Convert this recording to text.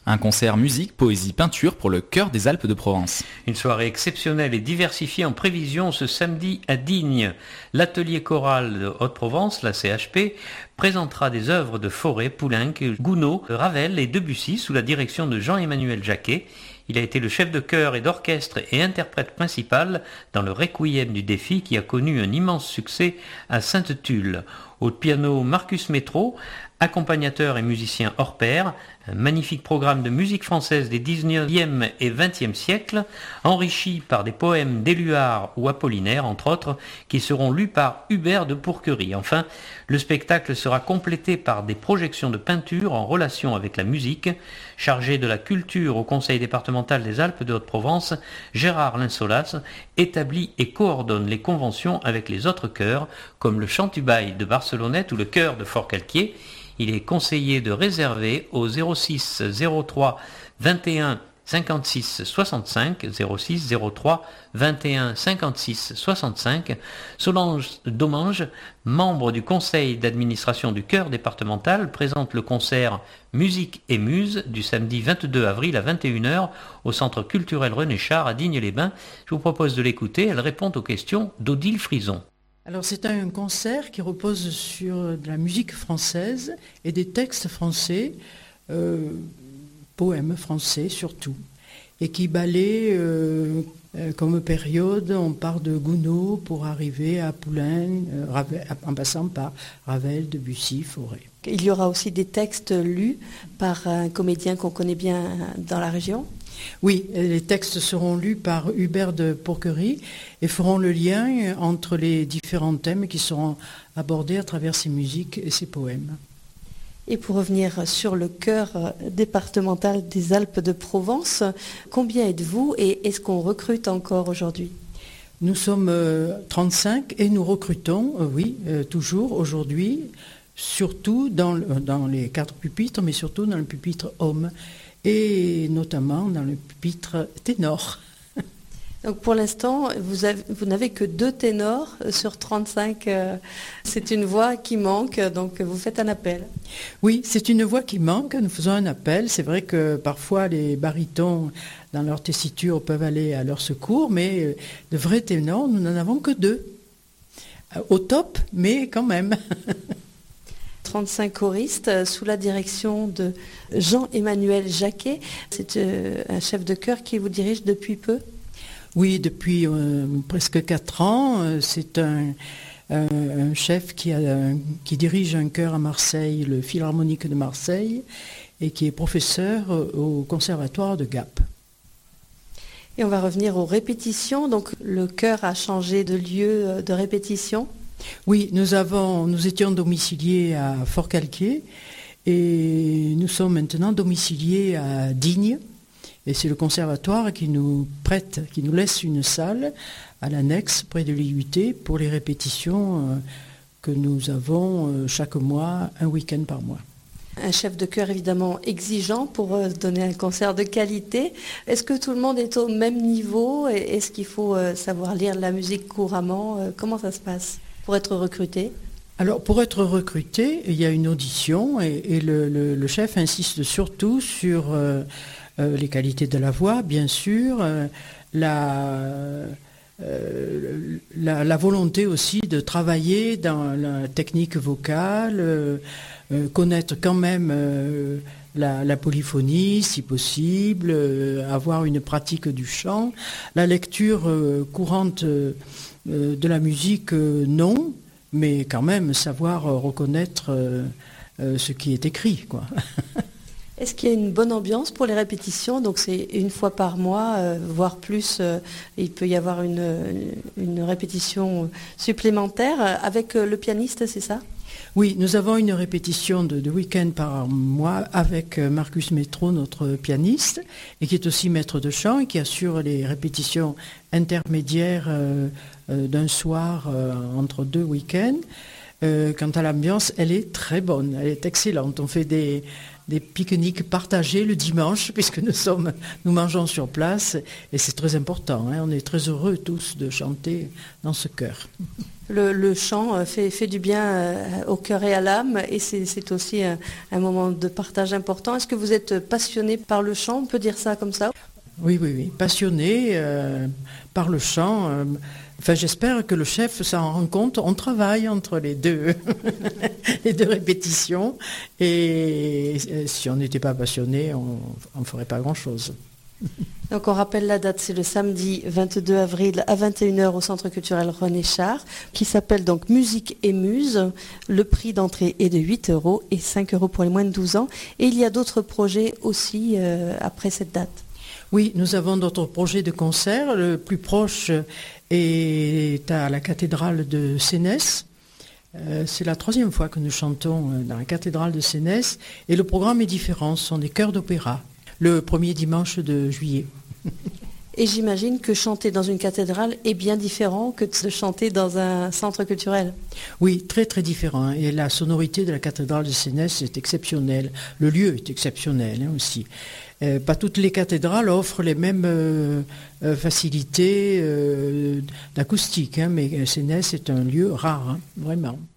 Un concert musique, poésie, peinture pour le chœur des Alpes de Provence. Une soirée exceptionnelle et diversifiée en prévision ce samedi à Digne. L'atelier choral de Haute-Provence, la CHP, présentera des œuvres de Fauré, Poulenc, Gounod, Ravel et Debussy sous la direction de Jean-Emmanuel Jacquet. Il a été le chef de chœur et d'orchestre et interprète principal dans le Requiem du Défi qui a connu un immense succès à Sainte-Tulle. Au piano, Marcus Métro, accompagnateur et musicien hors pair, un magnifique programme de musique française des 19e et 20e siècles, enrichi par des poèmes d'Éluard ou Apollinaire, entre autres, qui seront lus par Hubert de Pourquerie. Enfin, le spectacle sera complété par des projections de peinture en relation avec la musique. Chargé de la culture au Conseil départemental des Alpes de Haute-Provence, Gérard Linsolas établit et coordonne les conventions avec les autres chœurs, comme le Chantubail de Barcelonnette ou le chœur de Forcalquier. Il est conseillé de réserver au 06 03 21 56 65 06 03 21 56 65. Solange Domange, membre du conseil d'administration du chœur départemental, présente le concert Musique et Muse du samedi 22 avril à 21h au Centre culturel René Char à Digne-les-Bains. Je vous propose de l'écouter. Elle répond aux questions d'Odile Frison. Alors c'est un concert qui repose sur de la musique française et des textes français, poèmes français surtout, et qui balaie comme période, on part de Gounod pour arriver à Poulenc, en passant par Ravel, Debussy, Fauré. Il y aura aussi des textes lus par un comédien qu'on connaît bien dans la région. Oui, les textes seront lus par Hubert de Pourquerie et feront le lien entre les différents thèmes qui seront abordés à travers ces musiques et ces poèmes. Et pour revenir sur le chœur départemental des Alpes de Provence, combien êtes-vous et est-ce qu'on recrute encore aujourd'hui ? Nous sommes 35 et nous recrutons, toujours aujourd'hui, surtout dans les 4 pupitres, mais surtout dans le pupitre homme. Et notamment dans le pupitre ténor. Donc pour l'instant, vous n'avez que 2 ténors sur 35. C'est une voix qui manque, donc vous faites un appel. Oui, c'est une voix qui manque, nous faisons un appel. C'est vrai que parfois les barytons, dans leur tessiture, peuvent aller à leur secours, mais de vrais ténors, nous n'en avons que 2. Au top, mais quand même. 35 choristes sous la direction de Jean-Emmanuel Jacquet. C'est un chef de chœur qui vous dirige depuis peu ? Oui, depuis presque 4 ans. C'est un chef qui dirige un chœur à Marseille, le Philharmonique de Marseille, et qui est professeur au Conservatoire de Gap. Et on va revenir aux répétitions. Donc le chœur a changé de lieu de répétition ? Oui, nous étions domiciliés à Forcalquier et nous sommes maintenant domiciliés à Digne. Et c'est le conservatoire qui nous laisse une salle à l'annexe près de l'IUT pour les répétitions que nous avons chaque mois, un week-end par mois. Un chef de chœur évidemment exigeant pour donner un concert de qualité. Est-ce que tout le monde est au même niveau ? Est-ce qu'il faut savoir lire la musique couramment ? Comment ça se passe ? Pour être recruté ? Alors, pour être recruté, il y a une audition et le chef insiste surtout sur les qualités de la voix, bien sûr, la volonté aussi de travailler dans la technique vocale, connaître quand même la polyphonie, si possible, avoir une pratique du chant, la lecture courante de la musique, non, mais quand même savoir reconnaître ce qui est écrit, quoi. Est-ce qu'il y a une bonne ambiance pour les répétitions ? Donc c'est une fois par mois, voire plus, il peut y avoir une répétition supplémentaire avec le pianiste, c'est ça ? Oui, nous avons une répétition de week-end par mois avec Marcus Métro, notre pianiste, et qui est aussi maître de chant et qui assure les répétitions intermédiaires d'un soir entre 2 week-ends. Quant à l'ambiance, elle est très bonne, elle est excellente. On fait des des pique-niques partagés le dimanche, puisque nous mangeons sur place, et c'est très important. On est très heureux tous de chanter dans ce chœur. Le chant fait du bien au cœur et à l'âme, et c'est aussi un moment de partage important. Est-ce que vous êtes passionné par le chant, on peut dire ça comme ça? Oui, passionné par le chant. J'espère que le chef s'en rend compte. On travaille entre les deux, les deux répétitions. Et si on n'était pas passionné, on ne ferait pas grand-chose. Donc on rappelle la date, c'est le samedi 22 avril à 21h au Centre culturel René Char, qui s'appelle donc Musique et Muse. Le prix d'entrée est de 8 € et 5 € pour les moins de 12 ans. Et il y a d'autres projets aussi après cette date. Oui, nous avons d'autres projets de concert. Le plus proche est à la cathédrale de Sénès. C'est la 3e fois que nous chantons dans la cathédrale de Sénès. Et le programme est différent, ce sont des chœurs d'opéra, le premier dimanche de juillet. Et j'imagine que chanter dans une cathédrale est bien différent que de chanter dans un centre culturel. Oui, très très différent. Et la sonorité de la cathédrale de Sénès est exceptionnelle. Le lieu est exceptionnel aussi. Pas toutes les cathédrales offrent les mêmes facilités d'acoustique, mais Sénès est un lieu rare, vraiment.